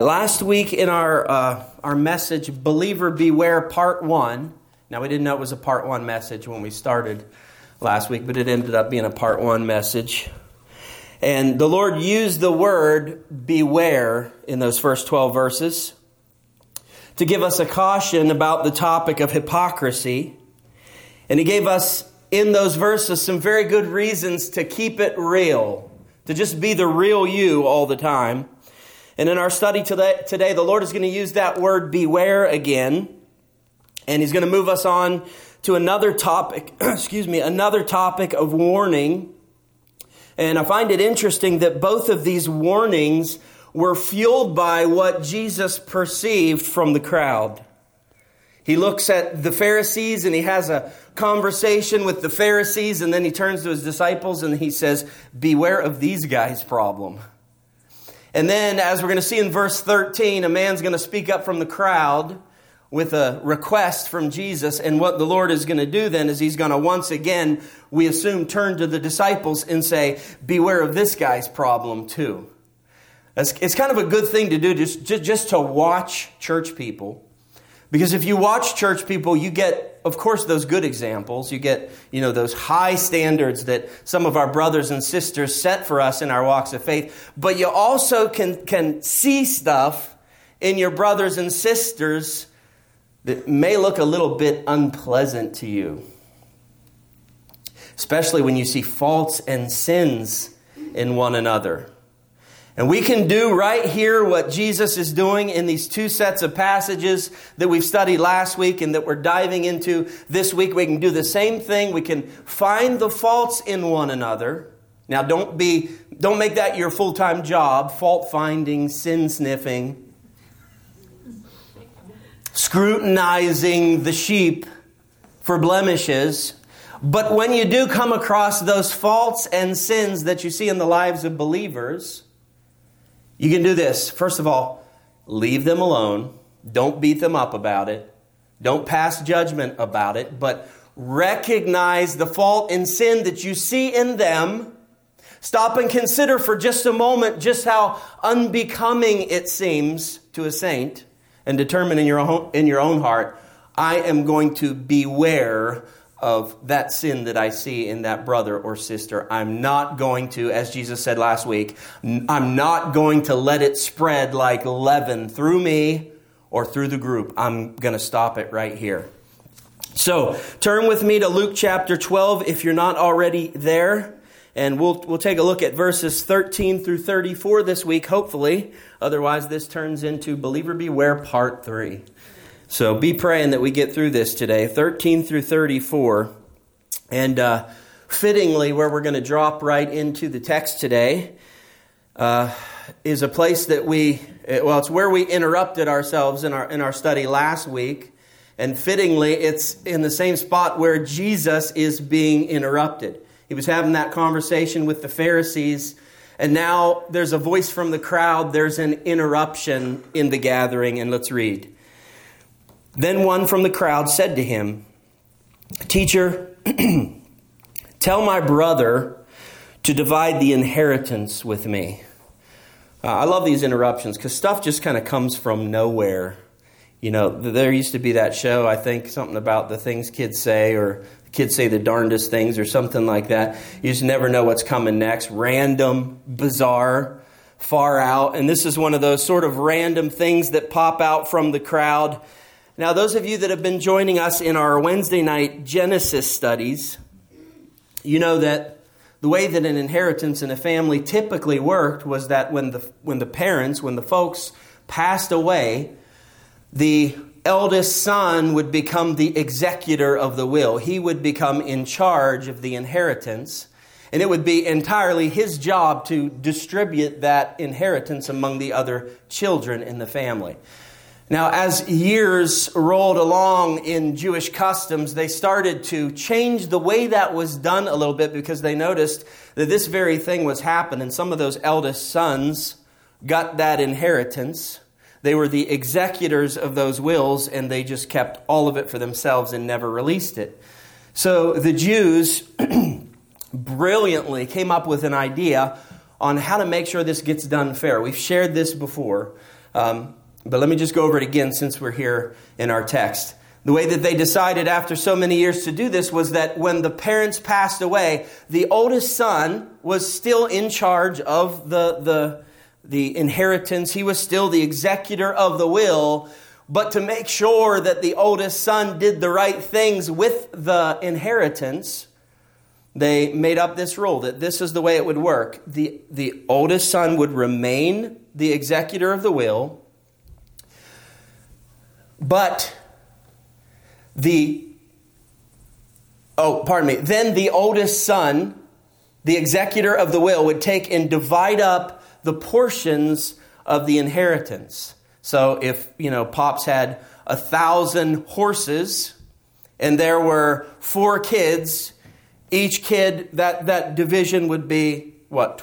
Last week in our message, Believer Beware Part 1. Now, we didn't know it was a Part 1 message when we started last week, but it ended up being a Part 1 message. And the Lord used the word beware in those first 12 verses to give us a caution about the topic of hypocrisy. And He gave us in those verses some very good reasons to keep it real, to just be the real you all the time. And in our study today, the Lord is going to use that word beware again. And He's going to move us on to another topic, another topic of warning. And I find it interesting that both of these warnings were fueled by what Jesus perceived from the crowd. He looks at the Pharisees and He has a conversation with the Pharisees, and then He turns to His disciples and He says, beware of these guys' problem. And then, as we're going to see in verse 13, a man's going to speak up from the crowd with a request from Jesus. And what the Lord is going to do then is He's going to once again, we assume, turn to the disciples and say, beware of this guy's problem too. It's kind of a good thing to do, just to watch church people. Because if you watch church people, you get, of course, those good examples. You get, those high standards that some of our brothers and sisters set for us in our walks of faith. But you also can see stuff in your brothers and sisters that may look a little bit unpleasant to you. Especially when you see faults and sins in one another. And we can do right here what Jesus is doing in these two sets of passages that we've studied last week and that we're diving into this week. We can do the same thing. We can find the faults in one another. Now, don't make that your full-time job, fault finding, sin sniffing, scrutinizing the sheep for blemishes. But when you do come across those faults and sins that you see in the lives of believers, you can do this. First of all, leave them alone. Don't beat them up about it. Don't pass judgment about it. But recognize the fault and sin that you see in them. Stop and consider for just a moment just how unbecoming it seems to a saint. And determine in your own heart, I am going to beware of that sin that I see in that brother or sister. I'm not going to, as Jesus said last week, I'm not going to let it spread like leaven through me or through the group. I'm going to stop it right here. So turn with me to Luke chapter 12 if you're not already there. And we'll take a look at verses 13 through 34 this week, hopefully. Otherwise, this turns into Believer Beware Part 3. So be praying that we get through this today, 13 through 34. And fittingly, where we're going to drop right into the text today is a place that it's where we interrupted ourselves in our study last week. And fittingly, it's in the same spot where Jesus is being interrupted. He was having that conversation with the Pharisees, and now there's a voice from the crowd. There's an interruption in the gathering, and let's read. Then one from the crowd said to him, "Teacher, tell my brother to divide the inheritance with me." I love these interruptions because stuff just kind of comes from nowhere. There used to be that show, I think, something about the things kids say, or kids say the darndest things or something like that. You just never know what's coming next. Random, bizarre, far out. And this is one of those sort of random things that pop out from the crowd. Now, those of you that have been joining us in our Wednesday night Genesis studies, you know that the way that an inheritance in a family typically worked was that when the folks passed away, the eldest son would become the executor of the will. He would become in charge of the inheritance, and it would be entirely his job to distribute that inheritance among the other children in the family. Now, as years rolled along in Jewish customs, they started to change the way that was done a little bit because they noticed that this very thing was happening. Some of those eldest sons got that inheritance. They were the executors of those wills, and they just kept all of it for themselves and never released it. So the Jews brilliantly came up with an idea on how to make sure this gets done fair. We've shared this before. But let me just go over it again since we're here in our text. The way that they decided after so many years to do this was that when the parents passed away, the oldest son was still in charge of the inheritance. He was still the executor of the will. But to make sure that the oldest son did the right things with the inheritance, they made up this rule that this is the way it would work. The oldest son would remain the executor of the will, but then the oldest son, the executor of the will, would take and divide up the portions of the inheritance. So if, Pops had 1,000 horses and there were 4 kids, each kid, that division would be,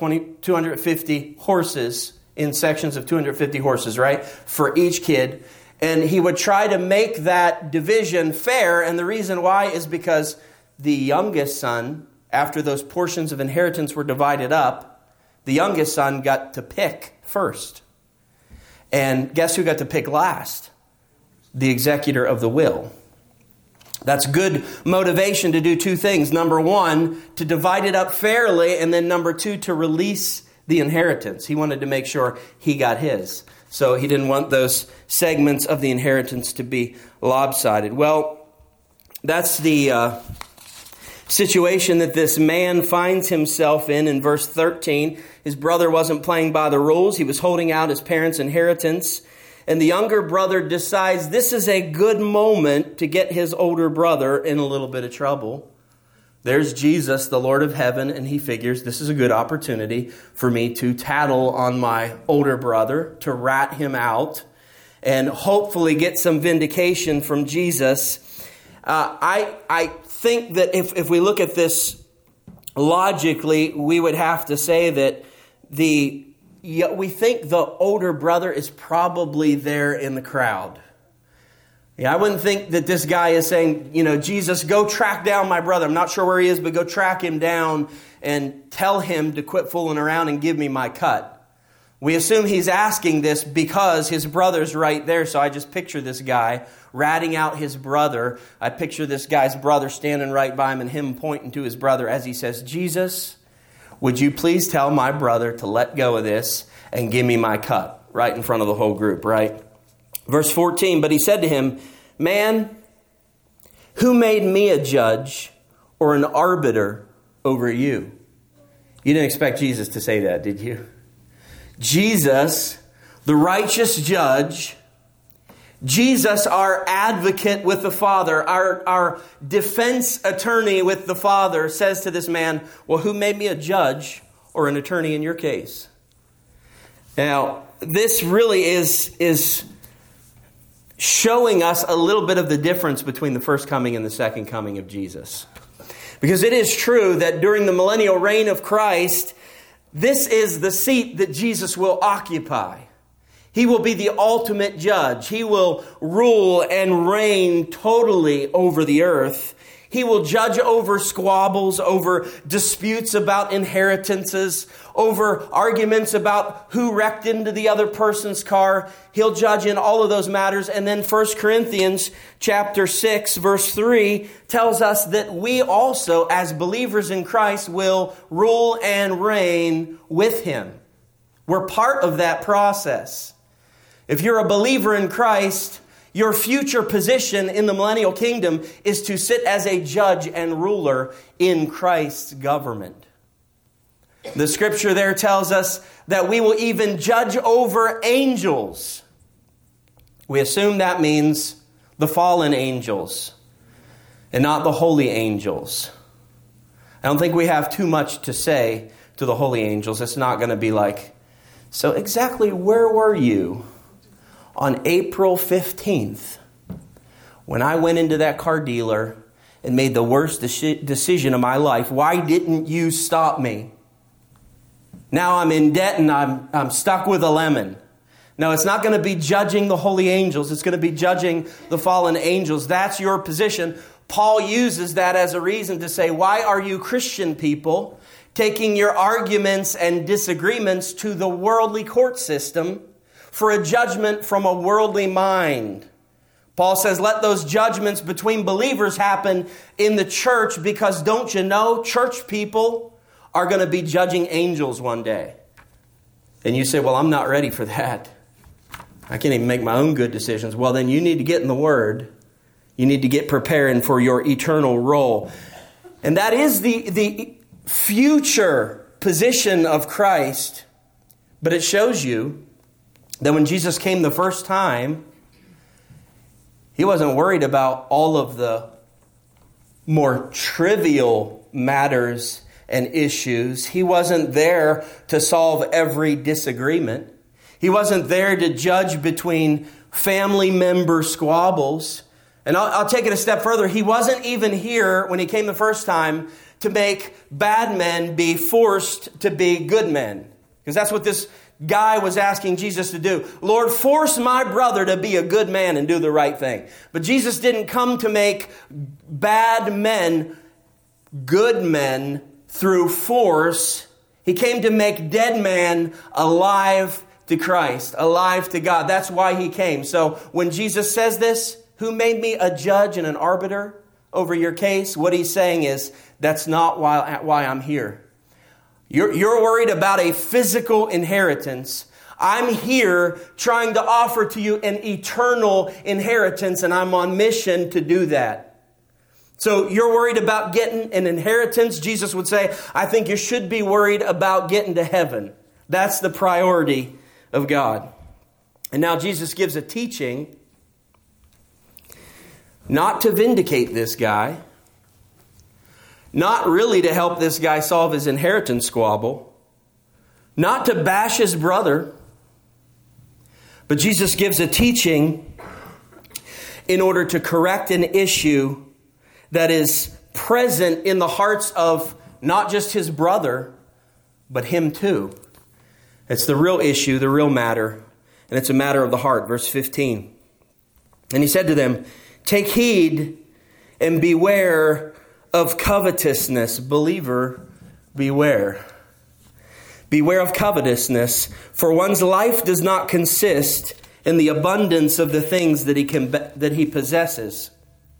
250 horses in sections of 250 horses, right? For each kid. And he would try to make that division fair. And the reason why is because the youngest son, after those portions of inheritance were divided up, the youngest son got to pick first. And guess who got to pick last? The executor of the will. That's good motivation to do 2 things. Number 1, to divide it up fairly. And then number 2, to release the inheritance. He wanted to make sure he got his. So he didn't want those segments of the inheritance to be lopsided. Well, that's the situation that this man finds himself in verse 13. His brother wasn't playing by the rules. He was holding out his parents' inheritance. And the younger brother decides this is a good moment to get his older brother in a little bit of trouble. There's Jesus, the Lord of heaven, and he figures this is a good opportunity for me to tattle on my older brother, to rat him out, and hopefully get some vindication from Jesus. I think that if we look at this logically, we would have to say that we think the older brother is probably there in the crowd. I wouldn't think that this guy is saying, Jesus, go track down my brother. I'm not sure where he is, but go track him down and tell him to quit fooling around and give me my cut. We assume he's asking this because his brother's right there. So I just picture this guy ratting out his brother. I picture this guy's brother standing right by him and him pointing to his brother as he says, Jesus, would you please tell my brother to let go of this and give me my cut? Right in front of the whole group, right? Verse 14, but he said to him, man, who made me a judge or an arbiter over you? You didn't expect Jesus to say that, did you? Jesus, the righteous judge, Jesus, our advocate with the Father, our defense attorney with the Father, says to this man, well, who made me a judge or an attorney in your case? Now, this really is showing us a little bit of the difference between the first coming and the second coming of Jesus. Because it is true that during the millennial reign of Christ, this is the seat that Jesus will occupy. He will be the ultimate judge. He will rule and reign totally over the earth. He will judge over squabbles, over disputes about inheritances, over arguments about who wrecked into the other person's car. He'll judge in all of those matters. And then 1 Corinthians chapter 6, verse 3 tells us that we also, as believers in Christ, will rule and reign with him. We're part of that process. If you're a believer in Christ, your future position in the millennial kingdom is to sit as a judge and ruler in Christ's government. The scripture there tells us that we will even judge over angels. We assume that means the fallen angels and not the holy angels. I don't think we have too much to say to the holy angels. It's not going to be like, so exactly where were you on April 15th, when I went into that car dealer and made the worst decision of my life? Why didn't you stop me? Now I'm in debt and I'm stuck with a lemon. No, it's not going to be judging the holy angels. It's going to be judging the fallen angels. That's your position. Paul uses that as a reason to say, why are you Christian people taking your arguments and disagreements to the worldly court system for a judgment from a worldly mind. Paul says, let those judgments between believers happen in the church, because don't you know, church people are going to be judging angels one day. And you say, well, I'm not ready for that. I can't even make my own good decisions. Well, then you need to get in the Word. You need to get preparing for your eternal role. And that is the future position of Christ. But it shows you that when Jesus came the first time, He wasn't worried about all of the more trivial matters and issues. He wasn't there to solve every disagreement. He wasn't there to judge between family member squabbles. And I'll take it a step further. He wasn't even here when He came the first time to make bad men be forced to be good men. Because that's what this guy was asking Jesus to do. Lord, force my brother to be a good man and do the right thing. But Jesus didn't come to make bad men good men through force. He came to make dead men alive to Christ, alive to God. That's why He came. So when Jesus says this, who made me a judge and an arbiter over your case? What He's saying is, that's not why I'm here. You're worried about a physical inheritance. I'm here trying to offer to you an eternal inheritance, and I'm on mission to do that. So you're worried about getting an inheritance. Jesus would say, I think you should be worried about getting to heaven. That's the priority of God. And now Jesus gives a teaching not to vindicate this guy, not really to help this guy solve his inheritance squabble, not to bash his brother, but Jesus gives a teaching in order to correct an issue that is present in the hearts of not just his brother, but him too. It's the real issue, the real matter, and it's a matter of the heart. Verse 15. And He said to them, take heed and beware of covetousness. Believer, beware. Beware of covetousness, for one's life does not consist in the abundance of the things that he possesses.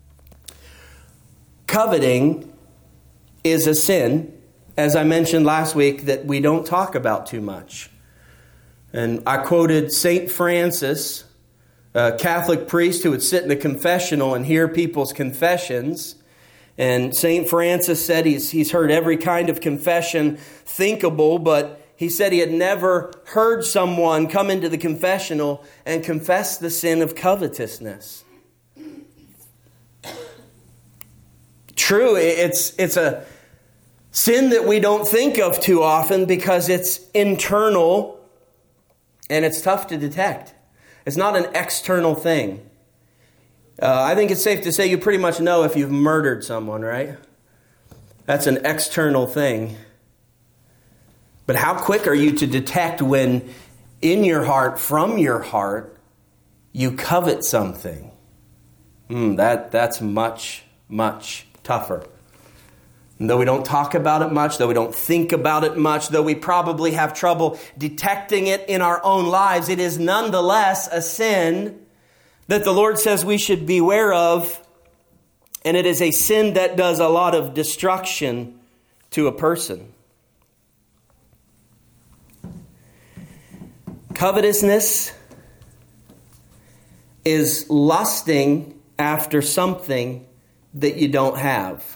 Coveting is a sin, as I mentioned last week, that we don't talk about too much. And I quoted St. Francis, a Catholic priest who would sit in the confessional and hear people's confessions. And St. Francis said he's heard every kind of confession thinkable, but he said he had never heard someone come into the confessional and confess the sin of covetousness. True, it's a sin that we don't think of too often because it's internal and it's tough to detect. It's not an external thing. I think it's safe to say you pretty much know if you've murdered someone, right? That's an external thing. But how quick are you to detect when in your heart, from your heart, you covet something? That's much, much tougher. And though we don't talk about it much, though we don't think about it much, though we probably have trouble detecting it in our own lives, it is nonetheless a sin that the Lord says we should beware of. And it is a sin that does a lot of destruction to a person. Covetousness is lusting after something that you don't have.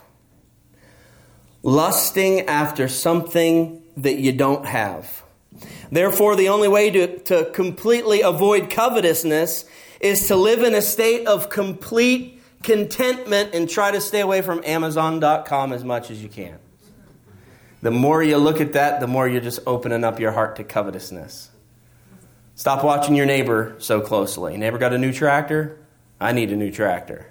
Lusting after something that you don't have. Therefore, the only way to completely avoid covetousness is to live in a state of complete contentment and try to stay away from Amazon.com as much as you can. The more you look at that, the more you're just opening up your heart to covetousness. Stop watching your neighbor so closely. Neighbor got a new tractor? I need a new tractor.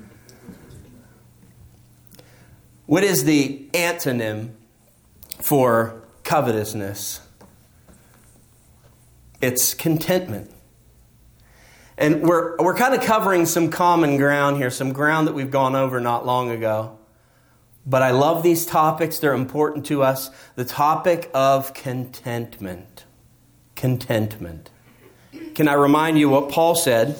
What is the antonym for covetousness? It's contentment. And we're kind of covering some common ground here, some ground that we've gone over not long ago. But I love these topics. They're important to us. The topic of contentment. Contentment. Can I remind you what Paul said?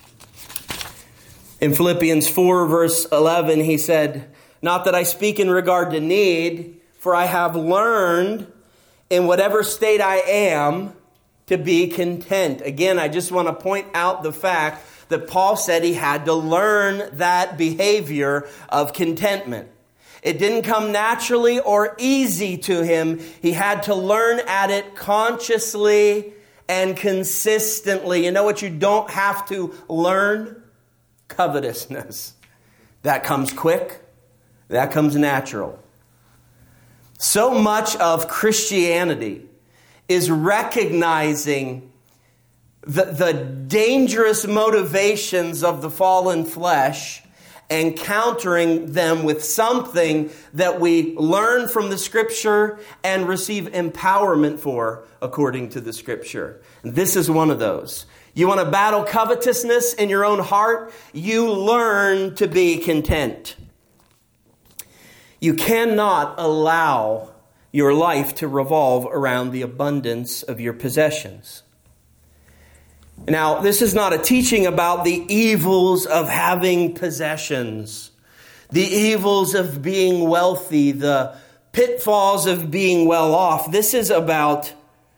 In Philippians 4, verse 11, he said, "Not that I speak in regard to need, for I have learned in whatever state I am to be content." Again, I just want to point out the fact that Paul said he had to learn that behavior of contentment. It didn't come naturally or easy to him. He had to learn at it consciously and consistently. You know what you don't have to learn? Covetousness. That comes quick. That comes natural. So much of Christianity is recognizing the dangerous motivations of the fallen flesh and countering them with something that we learn from the Scripture and receive empowerment for according to the Scripture. And this is one of those. You want to battle covetousness in your own heart? You learn to be content. You cannot allow your life to revolve around the abundance of your possessions. Now, this is not a teaching about the evils of having possessions, the evils of being wealthy, the pitfalls of being well off. This is about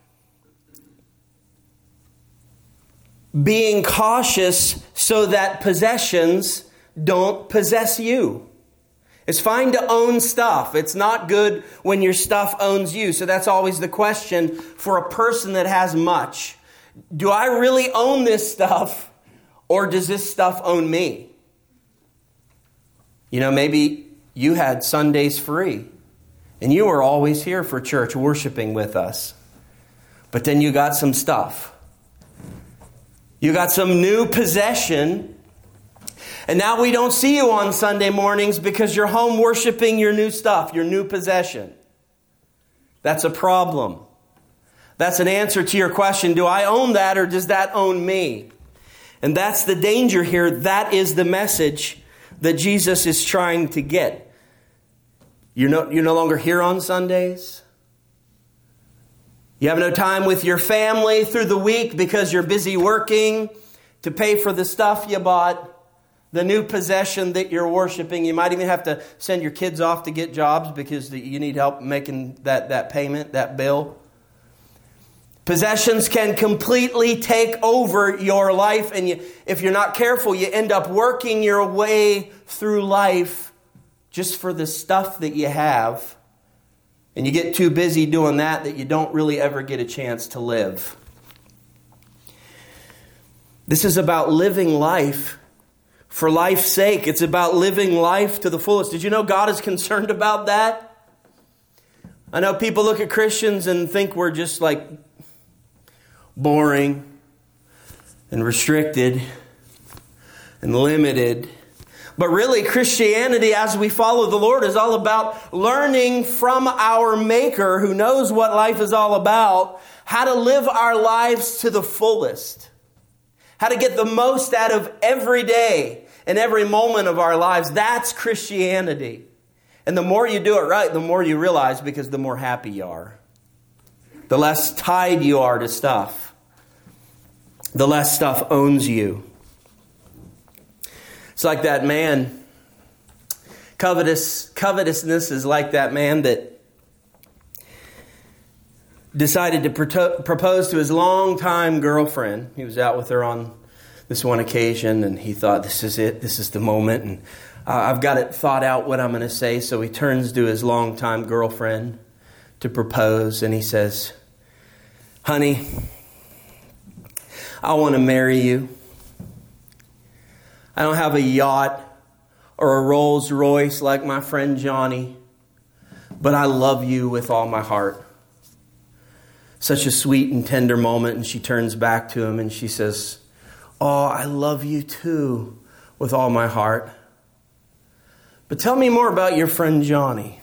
being cautious so that possessions don't possess you. It's fine to own stuff. It's not good when your stuff owns you. So that's always the question for a person that has much. Do I really own this stuff, or does this stuff own me? You know, maybe you had Sundays free and you were always here for church worshiping with us. But then you got some stuff. You got some new possession. And now we don't see you on Sunday mornings because you're home worshiping your new stuff, your new possession. That's a problem. That's an answer to your question. Do I own that, or does that own me? And that's the danger here. That is the message that Jesus is trying to get. You're no longer here on Sundays. You have no time with your family through the week because you're busy working to pay for the stuff you bought, the new possession that you're worshiping. You might even have to send your kids off to get jobs because you need help making that payment, that bill. Possessions can completely take over your life, and if you're not careful, you end up working your way through life just for the stuff that you have. And you get too busy doing that you don't really ever get a chance to live. This is about living life for life's sake. It's about living life to the fullest. Did you know God is concerned about that? I know people look at Christians and think we're just like boring and restricted and limited. But really, Christianity, as we follow the Lord, is all about learning from our Maker, who knows what life is all about, how to live our lives to the fullest, how to get the most out of every day and every moment of our lives. That's Christianity. And the more you do it right, the more you realize, because the more happy you are. The less tied you are to stuff. The less stuff owns you. It's like that man. Covetousness is like that man that decided to propose to his longtime girlfriend. He was out with her on this one occasion, and he thought, this is it. This is the moment. And I've got it thought out what I'm going to say. So he turns to his longtime girlfriend to propose, and he says, "Honey, I want to marry you. I don't have a yacht or a Rolls Royce like my friend Johnny, but I love you with all my heart." Such a sweet and tender moment, and she turns back to him and she says, "Oh, I love you too with all my heart. But tell me more about your friend Johnny."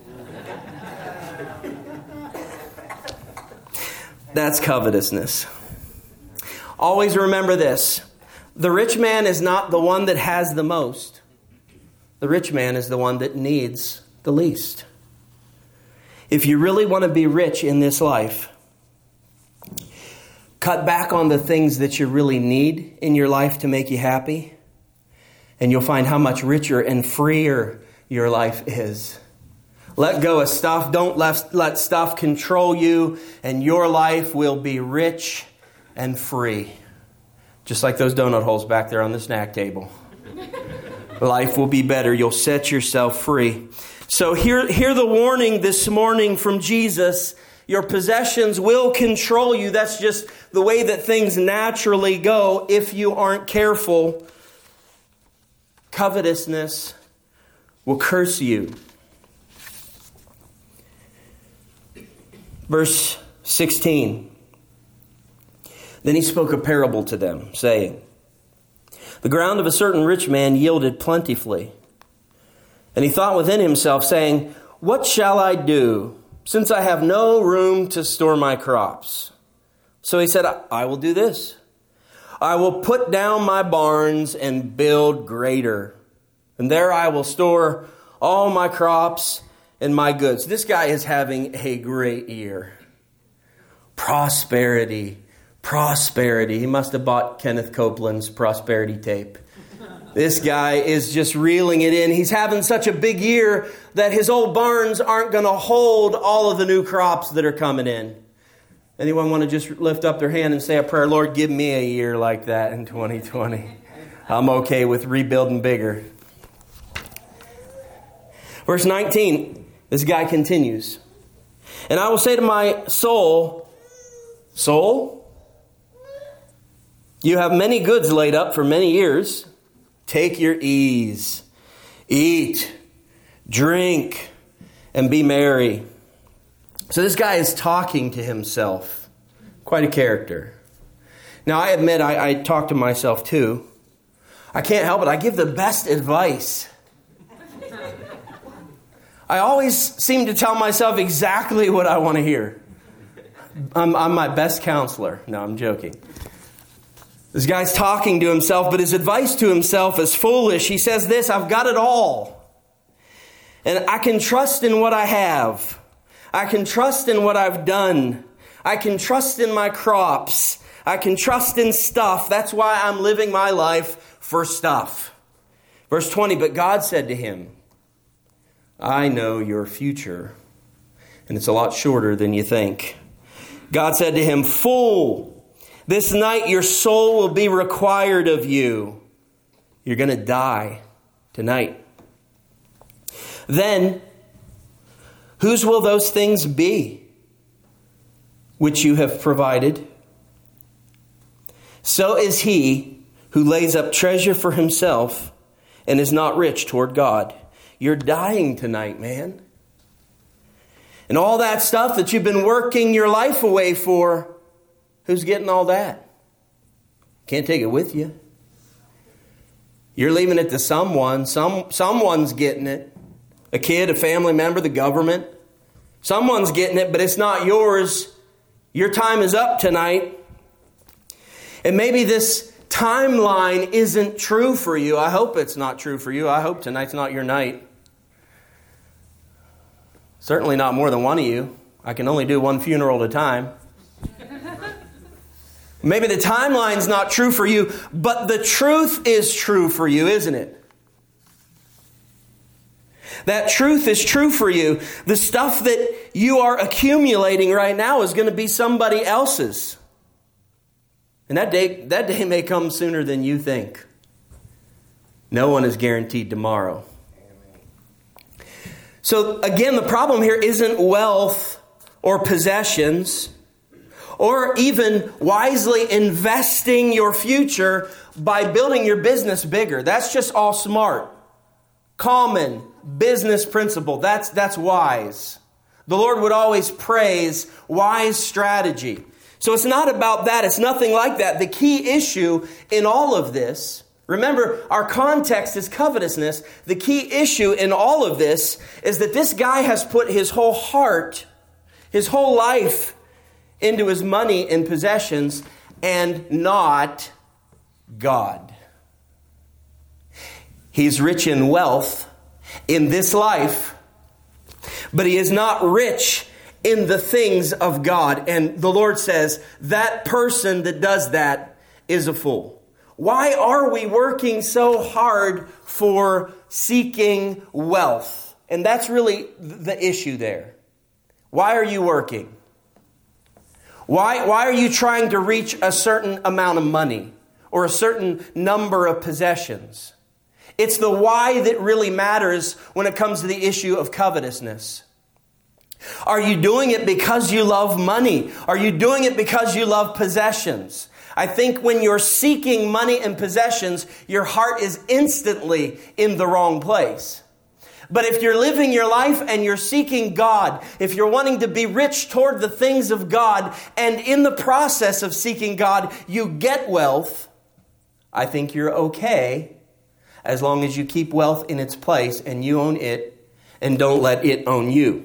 That's covetousness. Always remember this. The rich man is not the one that has the most. The rich man is the one that needs the least. If you really want to be rich in this life, Cut back on the things that you really need in your life to make you happy, and you'll find how much richer and freer your life is. Let go of stuff. Don't let stuff control you, and your life will be rich and free. Just like those donut holes back there on the snack table. Life will be better. You'll set yourself free. So hear the warning this morning from Jesus. Your possessions will control you. That's just the way that things naturally go if you aren't careful. Covetousness will curse you. Verse 16. Then he spoke a parable to them, saying, the ground of a certain rich man yielded plentifully. And he thought within himself, saying, what shall I do, since I have no room to store my crops? So he said, I will do this. I will put down my barns and build greater. And there I will store all my crops and my goods. This guy is having a great year. Prosperity. He must have bought Kenneth Copeland's prosperity tape. This guy is just reeling it in. He's having such a big year that his old barns aren't going to hold all of the new crops that are coming in. Anyone want to just lift up their hand and say a prayer? Lord, give me a year like that in 2020. I'm okay with rebuilding bigger. Verse 19, this guy continues. And I will say to my soul, you have many goods laid up for many years. Take your ease. Eat, drink, and be merry. So this guy is talking to himself. Quite a character. Now I admit I talk to myself too. I can't help it. I give the best advice. I always seem to tell myself exactly what I want to hear. I'm my best counselor. No, I'm joking. This guy's talking to himself, but his advice to himself is foolish. He says this, I've got it all. And I can trust in what I have. I can trust in what I've done. I can trust in my crops. I can trust in stuff. That's why I'm living my life for stuff. Verse 20, but God said to him, I know your future. And it's a lot shorter than you think. God said to him, fool, this night your soul will be required of you. You're going to die tonight. Then, whose will those things be which you have provided? So is he who lays up treasure for himself and is not rich toward God. You're dying tonight, man. And all that stuff that you've been working your life away for, who's getting all that? Can't take it with you. You're leaving it to someone. Someone's getting it. A kid, a family member, the government. Someone's getting it, but it's not yours. Your time is up tonight. And maybe this timeline isn't true for you. I hope it's not true for you. I hope tonight's not your night. Certainly not more than one of you. I can only do one funeral at a time. Maybe the timeline's not true for you, but the truth is true for you, isn't it? That truth is true for you. The stuff that you are accumulating right now is going to be somebody else's. And that day may come sooner than you think. No one is guaranteed tomorrow. So again, the problem here isn't wealth or possessions or even wisely investing your future by building your business bigger. That's just all smart. Common business principle. That's wise. The Lord would always praise wise strategy. So it's not about that. It's nothing like that. The key issue in all of this, remember, our context is covetousness. The key issue in all of this is that this guy has put his whole heart, his whole life into his money and possessions and not God. He's rich in wealth in this life, but he is not rich in the things of God. And the Lord says, that person that does that is a fool. Why are we working so hard for seeking wealth? And that's really the issue there. Why are you working? Why are you trying to reach a certain amount of money or a certain number of possessions? It's the why that really matters when it comes to the issue of covetousness. Are you doing it because you love money? Are you doing it because you love possessions? I think when you're seeking money and possessions, your heart is instantly in the wrong place. But if you're living your life and you're seeking God, if you're wanting to be rich toward the things of God, and in the process of seeking God, you get wealth, I think you're okay as long as you keep wealth in its place and you own it and don't let it own you.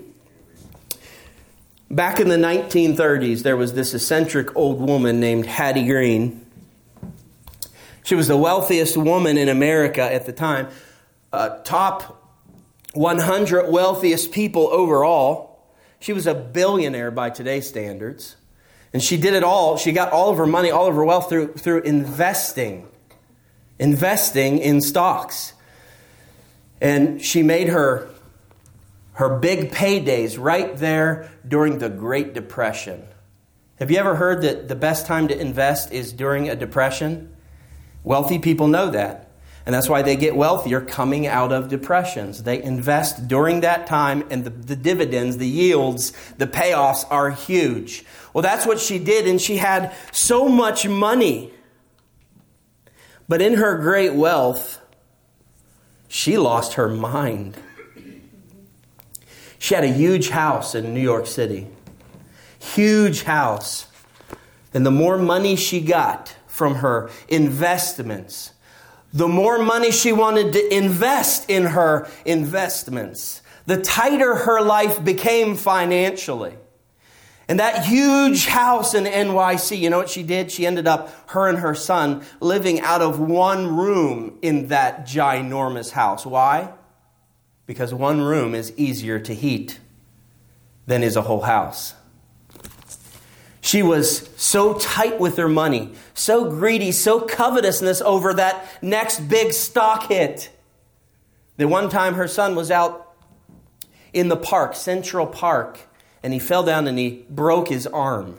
Back in the 1930s, there was this eccentric old woman named Hattie Green. She was the wealthiest woman in America at the time. Top 100 wealthiest people overall. She was a billionaire by today's standards. And she did it all. She got all of her money, all of her wealth through investing. Investing in stocks. And she made her big paydays right there during the Great Depression. Have you ever heard that the best time to invest is during a depression? Wealthy people know that. And that's why they get wealthier coming out of depressions. They invest during that time, and the dividends, the yields, the payoffs are huge. Well, that's what she did, and she had so much money. But in her great wealth, she lost her mind. She had a huge house in New York City. Huge house. And the more money she got from her investments, the more money she wanted to invest in her investments, the tighter her life became financially. And that huge house in NYC, you know what she did? She ended up, her and her son, living out of one room in that ginormous house. Why? Because one room is easier to heat than is a whole house. She was so tight with her money, so greedy, so covetousness over that next big stock hit, that one time her son was out in the park, Central Park, and he fell down and he broke his arm.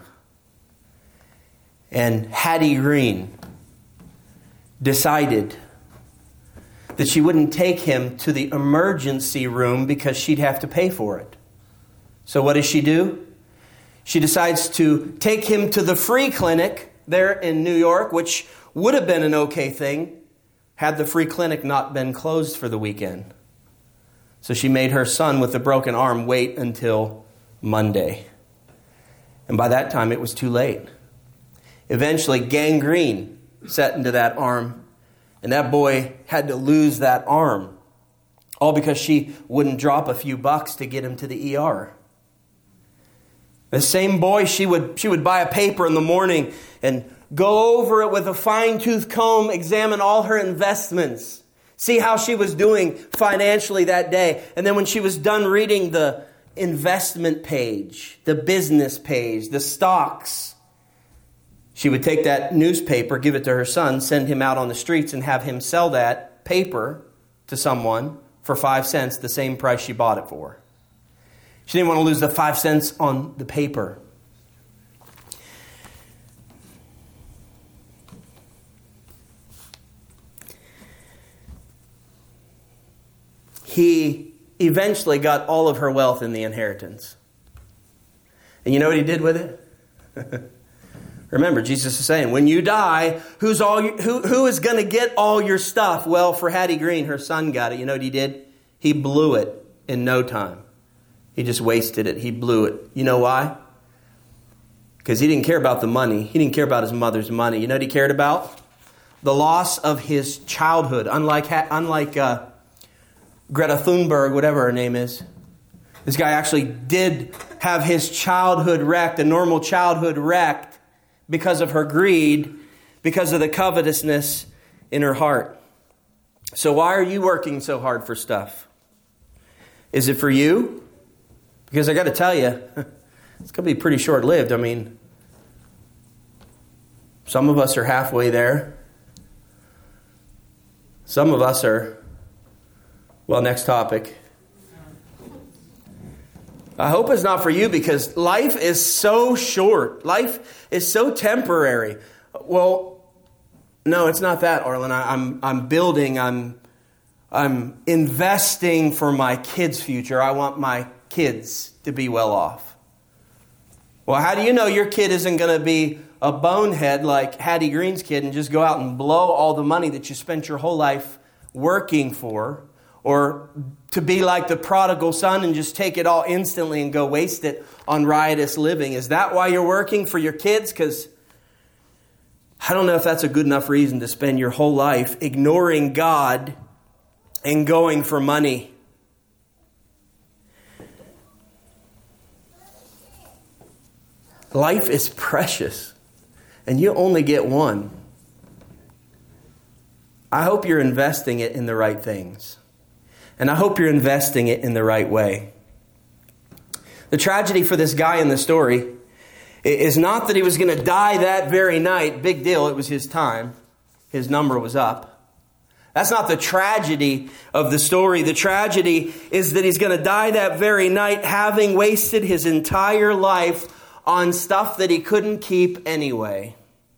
And Hattie Green decided that she wouldn't take him to the emergency room because she'd have to pay for it. So what does she do? She decides to take him to the free clinic there in New York, which would have been an okay thing had the free clinic not been closed for the weekend. So she made her son with the broken arm wait until Monday. And by that time, it was too late. Eventually, gangrene set into that arm. And that boy had to lose that arm. All because she wouldn't drop a few bucks to get him to the ER. The same boy, she would buy a paper in the morning and go over it with a fine-tooth comb, examine all her investments, see how she was doing financially that day. And then when she was done reading the investment page, the business page, the stocks, she would take that newspaper, give it to her son, send him out on the streets and have him sell that paper to someone for 5 cents, the same price she bought it for. She didn't want to lose the 5 cents on the paper. He eventually got all of her wealth in the inheritance. And you know what he did with it? Remember, Jesus is saying, when you die, who is going to get all your stuff? Well, for Hattie Green, her son got it. You know what he did? He blew it in no time. He just wasted it. He blew it. You know why? Because he didn't care about the money. He didn't care about his mother's money. You know what he cared about? The loss of his childhood. Unlike Greta Thunberg, whatever her name is. This guy actually did have his childhood wrecked, a normal childhood wrecked, because of her greed, because of the covetousness in her heart. So why are you working so hard for stuff? Is it for you? Because I got to tell you, it's going to be pretty short-lived. I mean, some of us are halfway there. Some of us are, well, next topic. I hope it's not for you, because life is so short. Life is so temporary. Well, no, it's not that, Arlen. I'm building, I'm investing for my kids' future. I want my kids to be well off. Well, how do you know your kid isn't going to be a bonehead like Hattie Green's kid and just go out and blow all the money that you spent your whole life working for? Or to be like the prodigal son and just take it all instantly and go waste it on riotous living? Is that why you're working for your kids? Because I don't know if that's a good enough reason to spend your whole life ignoring God and going for money. Life is precious, and you only get one. I hope you're investing it in the right things. And I hope you're investing it in the right way. The tragedy for this guy in the story is not that he was going to die that very night. Big deal. It was his time. His number was up. That's not the tragedy of the story. The tragedy is that he's going to die that very night, having wasted his entire life on stuff that he couldn't keep anyway.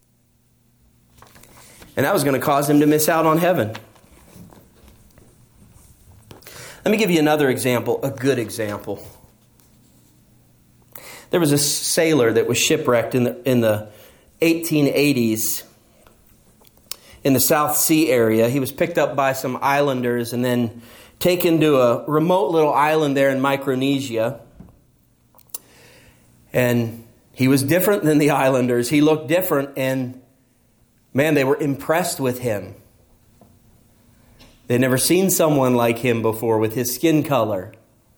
And that was going to cause him to miss out on heaven. Let me give you another example, a good example. There was a sailor that was shipwrecked in the 1880s in the South Sea area. He was picked up by some islanders and then taken to a remote little island there in Micronesia. And he was different than the islanders. He looked different, and man, they were impressed with him. They'd never seen someone like him before with his skin color.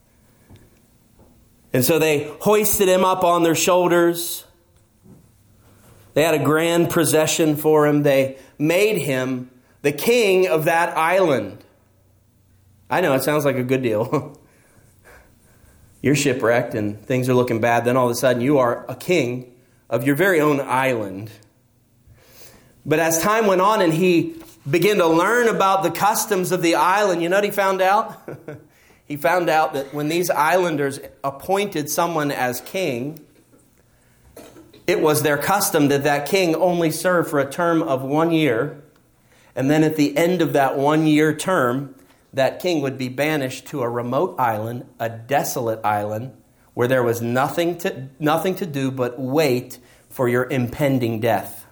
And so they hoisted him up on their shoulders. They had a grand procession for him. They made him the king of that island. I know, it sounds like a good deal. You're shipwrecked and things are looking bad. Then all of a sudden you are a king of your very own island. But as time went on and he began to learn about the customs of the island, you know what he found out? He found out that when these islanders appointed someone as king, it was their custom that that king only serve for a term of 1 year. And then at the end of that 1 year term, that king would be banished to a remote island, a desolate island, where there was nothing to do but wait for your impending death.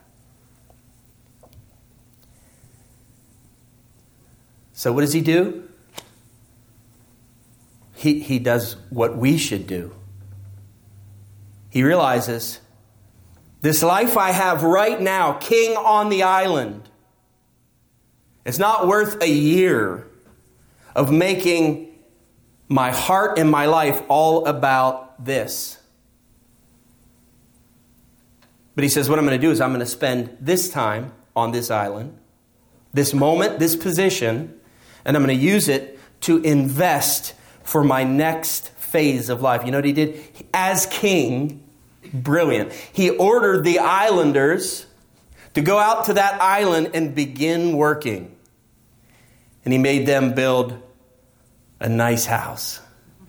So what does he do? He does what we should do. He realizes, this life I have right now, king on the island, it's not worth a year of making my heart and my life all about this. But he says, what I'm going to do is I'm going to spend this time on this island, this moment, this position, and I'm going to use it to invest for my next phase of life. You know what he did? As king, brilliant. He ordered the islanders to go out to that island and begin working. And he made them build a nice house.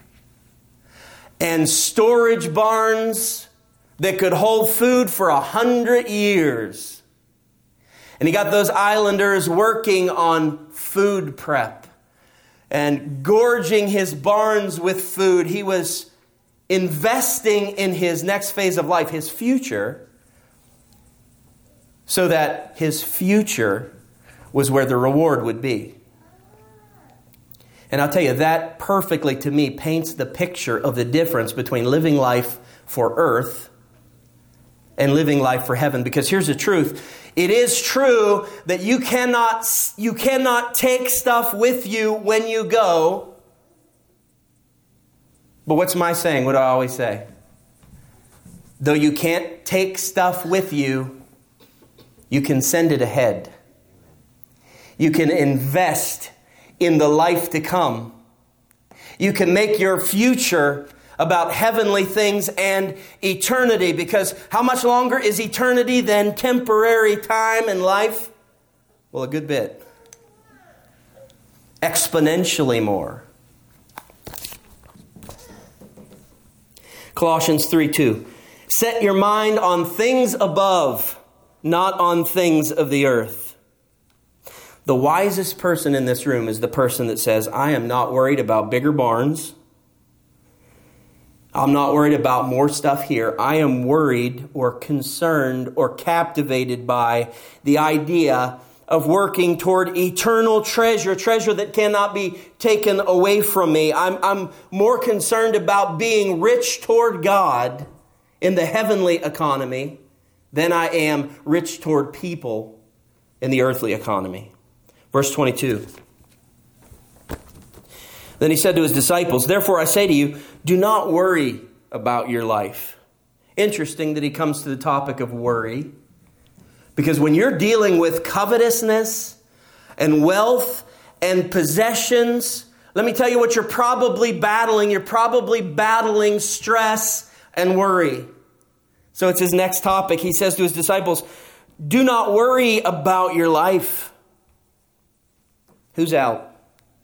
And storage barns that could hold food for 100 years. And he got those islanders working on food prep and gorging his barns with food. He was investing in his next phase of life, his future, so that his future was where the reward would be. And I'll tell you, that perfectly to me paints the picture of the difference between living life for earth and living life for heaven. Because here's the truth. It is true that you cannot take stuff with you when you go. But what's my saying? What do I always say? Though you can't take stuff with you, you can send it ahead. You can invest in the life to come. You can make your future about heavenly things and eternity. Because how much longer is eternity than temporary time in life? Well, a good bit. Exponentially more. Colossians 3:2. Set your mind on things above, not on things of the earth. The wisest person in this room is the person that says, I am not worried about bigger barns. I'm not worried about more stuff here. I am worried or concerned or captivated by the idea of working toward eternal treasure that cannot be taken away from me. I'm more concerned about being rich toward God in the heavenly economy than I am rich toward people in the earthly economy. Verse 22. Then he said to his disciples, therefore I say to you, do not worry about your life. Interesting that he comes to the topic of worry. Because when you're dealing with covetousness and wealth and possessions, let me tell you what you're probably battling. You're probably battling stress and worry. So it's his next topic. He says to his disciples, do not worry about your life. Who's out?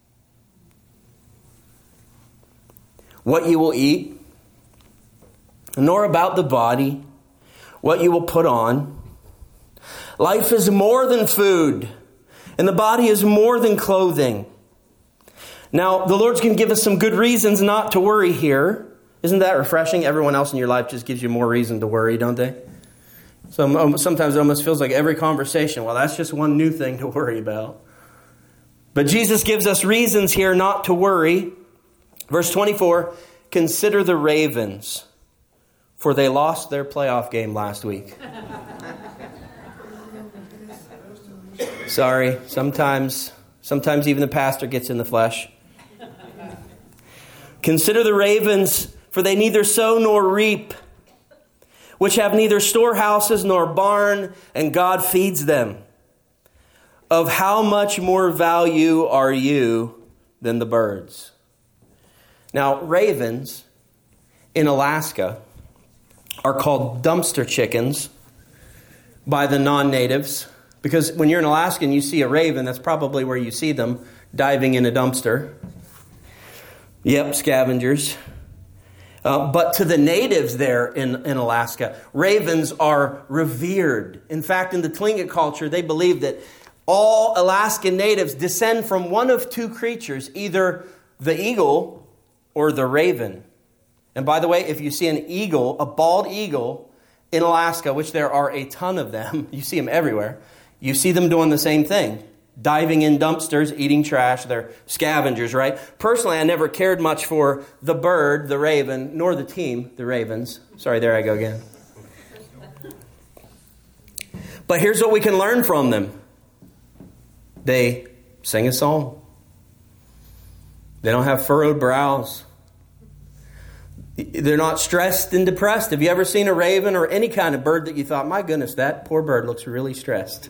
What you will eat, nor about the body, what you will put on. Life is more than food, and the body is more than clothing. Now, the Lord's going to give us some good reasons not to worry here. Isn't that refreshing? Everyone else in your life just gives you more reason to worry, don't they? So sometimes it almost feels like every conversation, well, that's just one new thing to worry about. But Jesus gives us reasons here not to worry. Verse 24, consider the ravens, for they lost their playoff game last week. Sorry, sometimes even the pastor gets in the flesh. Consider the ravens, for they neither sow nor reap, which have neither storehouses nor barn, and God feeds them. Of how much more value are you than the birds? Now, ravens in Alaska are called dumpster chickens by the non-natives. Because when you're in Alaska and you see a raven, that's probably where you see them, diving in a dumpster. Yep, scavengers. But to the natives there in Alaska, ravens are revered. In fact, in the Tlingit culture, they believe that all Alaskan natives descend from one of two creatures, either the eagle or the raven. And by the way, if you see an eagle, a bald eagle in Alaska, which there are a ton of them, you see them everywhere, you see them doing the same thing. Diving in dumpsters, eating trash. They're scavengers, right? Personally, I never cared much for the bird, the raven, nor the team, the Ravens. Sorry, there I go again. But here's what we can learn from them. They sing a song. They don't have furrowed brows. They're not stressed and depressed. Have you ever seen a raven or any kind of bird that you thought, my goodness, that poor bird looks really stressed?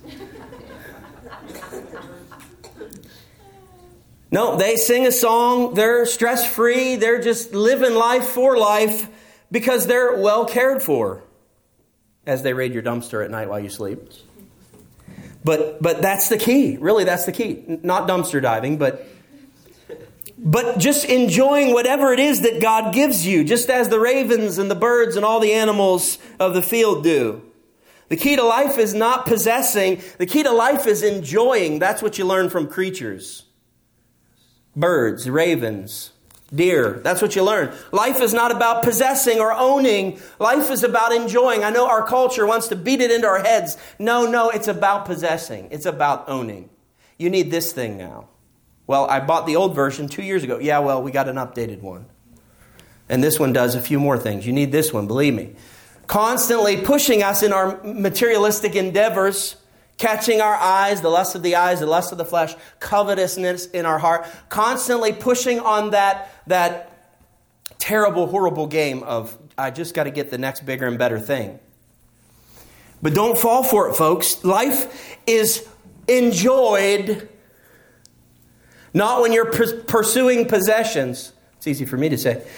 No, they sing a song. They're stress-free. They're just living life for life because they're well cared for as they raid your dumpster at night while you sleep. But that's the key. Really, that's the key. Not dumpster diving, but just enjoying whatever it is that God gives you, just as the ravens and the birds and all the animals of the field do. The key to life is not possessing. The key to life is enjoying. That's what you learn from creatures. Birds, ravens, deer. That's what you learn. Life is not about possessing or owning. Life is about enjoying. I know our culture wants to beat it into our heads. No, it's about possessing. It's about owning. You need this thing now. Well, I bought the old version 2 years ago. Yeah, well, we got an updated one. And this one does a few more things. You need this one, believe me. Constantly pushing us in our materialistic endeavors, catching our eyes, the lust of the eyes, the lust of the flesh, covetousness in our heart, constantly pushing on that terrible, horrible game of, I just got to get the next bigger and better thing. But don't fall for it, folks. Life is enjoyed not when you're pursuing possessions. It's easy for me to say.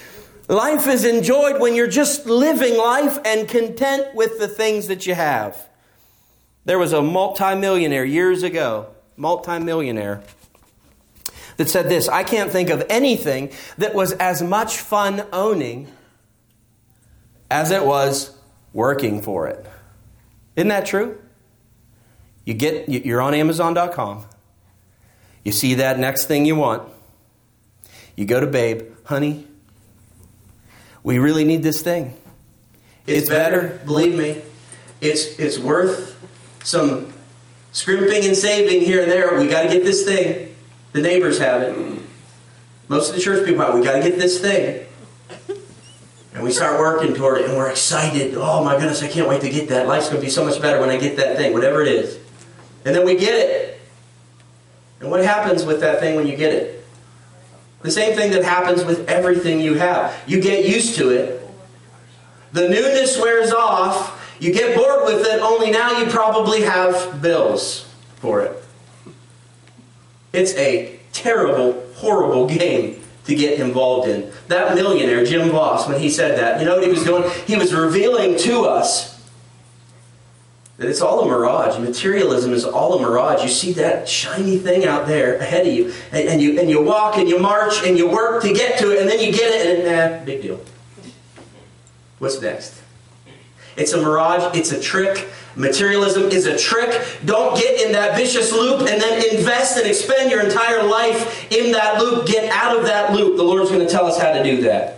Life is enjoyed when you're just living life and content with the things that you have. There was a multimillionaire years ago, that said this: I can't think of anything that was as much fun owning as it was working for it. Isn't that true? You're on Amazon.com. You see that next thing you want. You go to Babe, honey, we really need this thing. It's better, believe me. It's worth some scrimping and saving here and there. We got to get this thing. The neighbors have it. Most of the church people have it. We got to get this thing. And we start working toward it, and we're excited. Oh my goodness, I can't wait to get that. Life's going to be so much better when I get that thing, whatever it is. And then we get it. And what happens with that thing when you get it? The same thing that happens with everything you have. You get used to it. The newness wears off. You get bored with it, only now you probably have bills for it. It's a terrible, horrible game to get involved in. That millionaire, Jim Voss, when he said that, you know what he was doing? He was revealing to us that it's all a mirage. Materialism is all a mirage. You see that shiny thing out there ahead of you, and you walk and you march and you work to get to it, and then you get it, and big deal. What's next? It's a mirage. It's a trick. Materialism is a trick. Don't get in that vicious loop and then invest and expend your entire life in that loop. Get out of that loop. The Lord's going to tell us how to do that.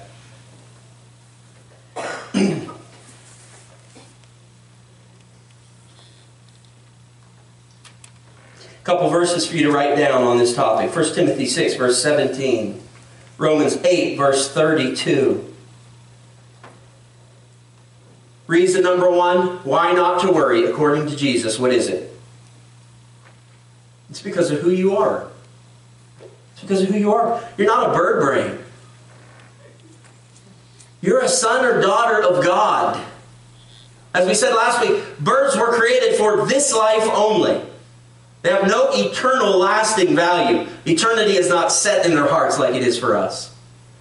A couple verses for you to write down on this topic. 1 Timothy 6, verse 17. Romans 8, verse 32. Reason number one, why not to worry according to Jesus? What is it? It's because of who you are. It's because of who you are. You're not a bird brain. You're a son or daughter of God. As we said last week, birds were created for this life only. They have no eternal lasting value. Eternity is not set in their hearts like it is for us.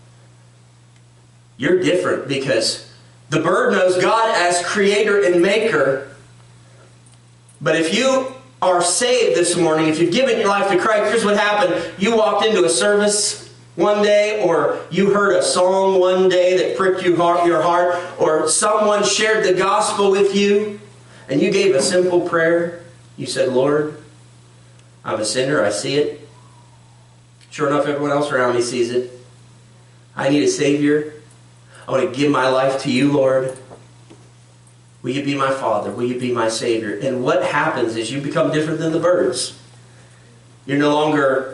You're different because the bird knows God as creator and maker. But if you are saved this morning, if you've given your life to Christ, here's what happened. You walked into a service one day, or you heard a song one day that pricked your heart, or someone shared the gospel with you, and you gave a simple prayer. You said, Lord, I'm a sinner. I see it. Sure enough, everyone else around me sees it. I need a Savior. I want to give my life to you, Lord. Will you be my Father? Will you be my Savior? And what happens is you become different than the birds. You're no longer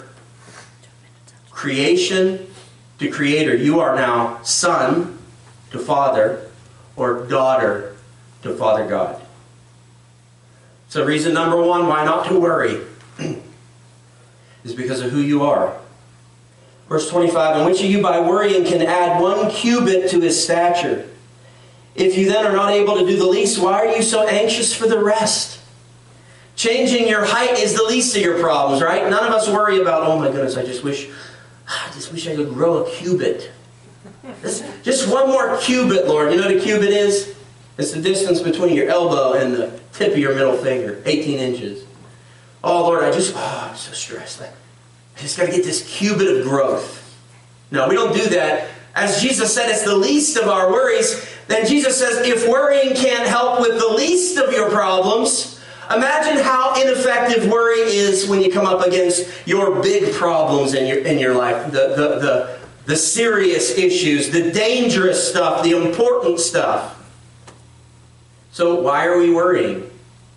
creation to creator. You are now son to Father, or daughter to Father God. So reason number one, why not to worry, is because of who you are. Verse 25, and which of you by worrying can add 1 cubit to his stature? If you then are not able to do the least, why are you so anxious for the rest? Changing your height is the least of your problems, right? None of us worry about, oh my goodness, I just wish I could grow a cubit. Just 1 more cubit, Lord. You know what a cubit is? It's the distance between your elbow and the tip of your middle finger, 18 inches. Oh Lord, I'm so stressed. I just got to get this cubit of growth. No, we don't do that. As Jesus said, it's the least of our worries. Then Jesus says, if worrying can't help with the least of your problems, imagine how ineffective worry is when you come up against your big problems in your life. The serious issues, the dangerous stuff, the important stuff. So why are we worrying?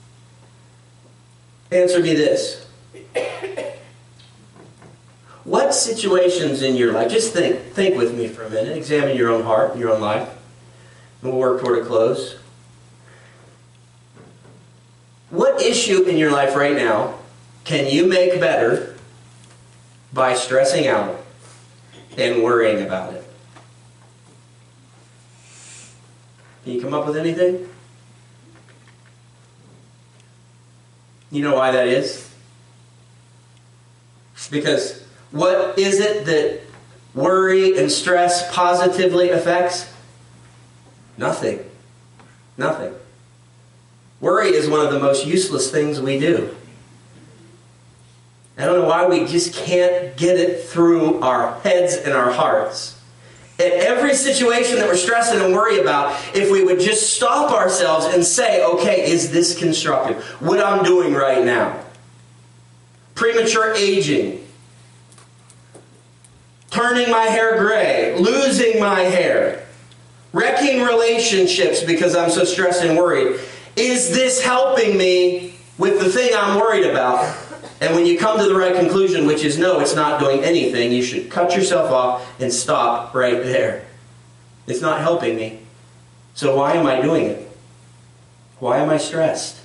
Answer me this. What situations in your life, just think with me for a minute, examine your own heart, your own life, and we'll work toward a close. What issue in your life right now can you make better by stressing out and worrying about it? Can you come up with anything? You know why that is? Because what is it that worry and stress positively affects? Nothing. Nothing. Worry is one of the most useless things we do. I don't know why we just can't get it through our heads and our hearts. In every situation that we're stressing and worry about, if we would just stop ourselves and say, okay, is this constructive? What I'm doing right now? Premature aging. Turning my hair gray. Losing my hair. Wrecking relationships because I'm so stressed and worried. Is this helping me with the thing I'm worried about? And when you come to the right conclusion, which is no, it's not doing anything, you should cut yourself off and stop right there. It's not helping me. So why am I doing it? Why am I stressed?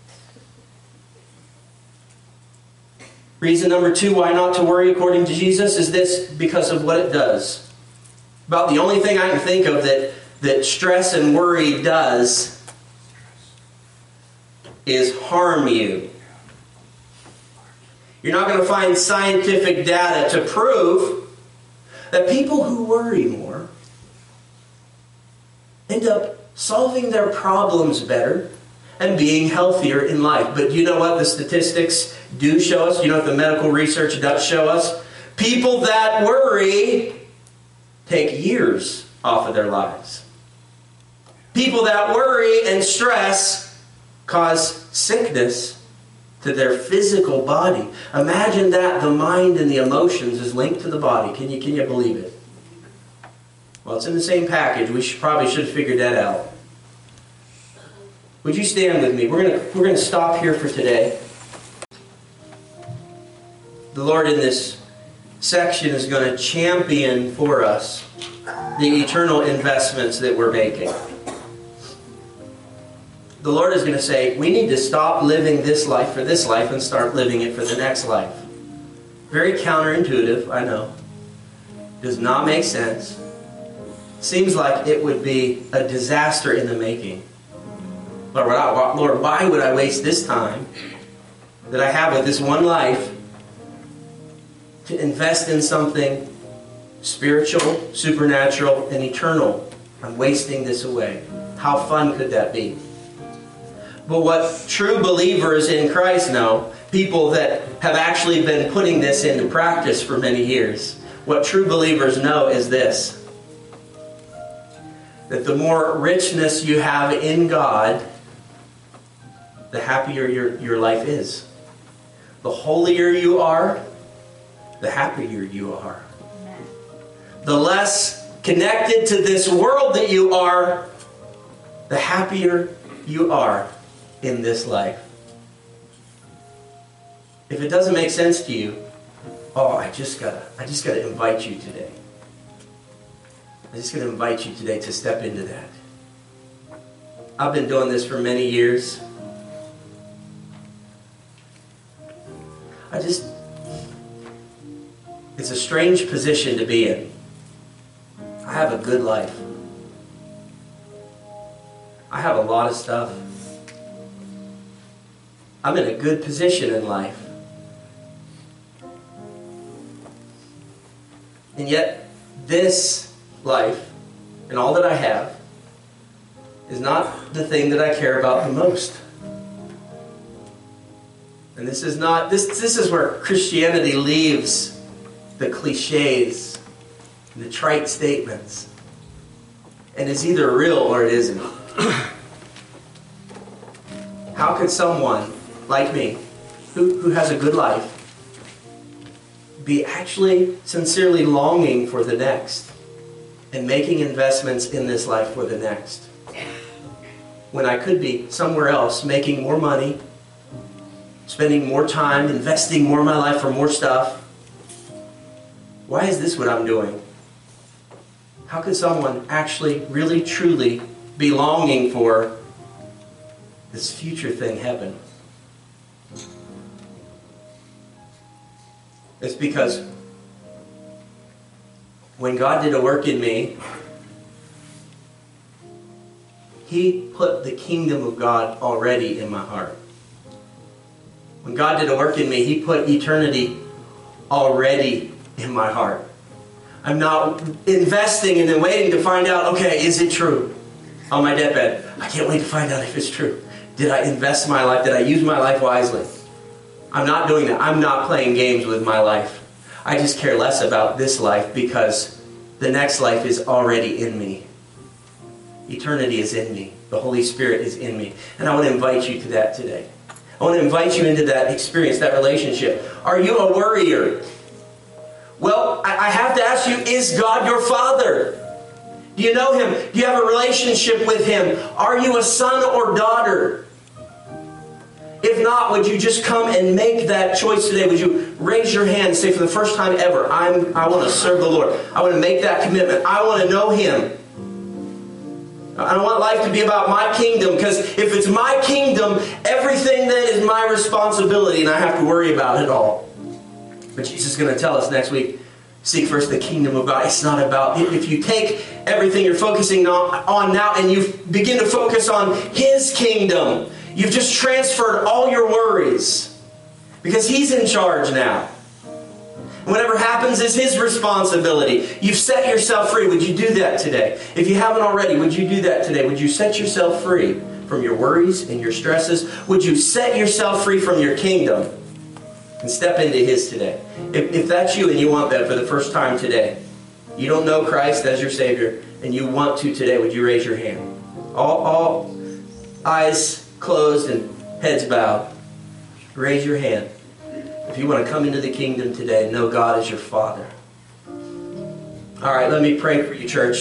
Reason number 2 why not to worry according to Jesus is this: because of what it does. About the only thing I can think of that stress and worry does is harm you. You're not going to find scientific data to prove that people who worry more end up solving their problems better and being healthier in life. But you know what the statistics do show us? You know what the medical research does show us? People that worry take years off of their lives. People that worry and stress cause sickness to their physical body. Imagine that the mind and the emotions is linked to the body. Can you believe it? Well, it's in the same package. We probably should have figured that out. Would you stand with me? We're going to stop here for today. The Lord in this section is going to champion for us the eternal investments that we're making. The Lord is going to say, we need to stop living this life for this life and start living it for the next life. Very counterintuitive, I know. Does not make sense. Seems like it would be a disaster in the making. Lord, why would I waste this time that I have with this one life to invest in something spiritual, supernatural, and eternal? I'm wasting this away. How fun could that be? But what true believers in Christ know, people that have actually been putting this into practice for many years, what true believers know is this: that the more richness you have in God, the happier your life is. The holier you are, the happier you are. The less connected to this world that you are, the happier you are in this life. If it doesn't make sense to you, I just gotta invite you today. I just gotta invite you today to step into that. I've been doing this for many years. It's a strange position to be in. I have a good life. I have a lot of stuff. I'm in a good position in life. And yet, this life and all that I have is not the thing that I care about the most. And this is where Christianity leaves the cliches and the trite statements. And it's either real or it isn't. How could someone like me, who has a good life, be actually sincerely longing for the next and making investments in this life for the next, when I could be somewhere else making more money, spending more time, investing more of my life for more stuff? Why is this what I'm doing? How could someone actually, really, truly be longing for this future thing, heaven? It's because when God did a work in me, He put the kingdom of God already in my heart. When God did a work in me, He put eternity already in my heart. I'm not investing and then waiting to find out, okay, is it true? On my deathbed, I can't wait to find out if it's true. Did I invest my life? Did I use my life wisely? I'm not doing that. I'm not playing games with my life. I just care less about this life because the next life is already in me. Eternity is in me. The Holy Spirit is in me. And I want to invite you to that today. I want to invite you into that experience, that relationship. Are you a worrier? Well, I have to ask you, is God your Father? Do you know Him? Do you have a relationship with Him? Are you a son or daughter? If not, would you just come and make that choice today? Would you raise your hand and say, for the first time ever, I want to serve the Lord. I want to make that commitment. I want to know Him. I don't want life to be about my kingdom, because if it's my kingdom, everything then is my responsibility and I have to worry about it all. But Jesus is going to tell us next week, seek first the kingdom of God. It's not about, if you take everything you're focusing on now and you begin to focus on His kingdom, you've just transferred all your worries because He's in charge now. Whatever happens is His responsibility. You've set yourself free. Would you do that today? If you haven't already, would you do that today? Would you set yourself free from your worries and your stresses? Would you set yourself free from your kingdom and step into His today? If that's you and you want that for the first time today, you don't know Christ as your Savior, and you want to today, would you raise your hand? All eyes closed and heads bowed. Raise your hand. If you want to come into the kingdom today and know God as your Father. All right, let me pray for you, church.